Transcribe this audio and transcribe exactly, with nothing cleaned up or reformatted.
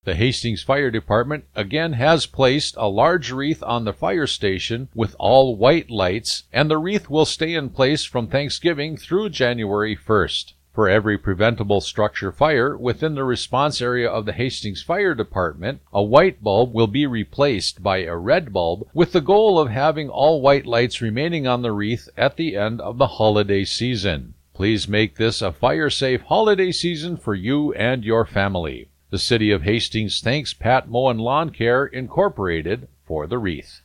The Hastings Fire Department again has placed a large wreath on the fire station with all white lights, and the wreath will stay in place from Thanksgiving through January first. For every preventable structure fire within the response area of the Hastings Fire Department, a white bulb will be replaced by a red bulb with the goal of having all white lights remaining on the wreath at the end of the holiday season. Please make this a fire-safe holiday season for you and your family. The City of Hastings thanks Pat Moen Lawn Care, Incorporated for the wreath.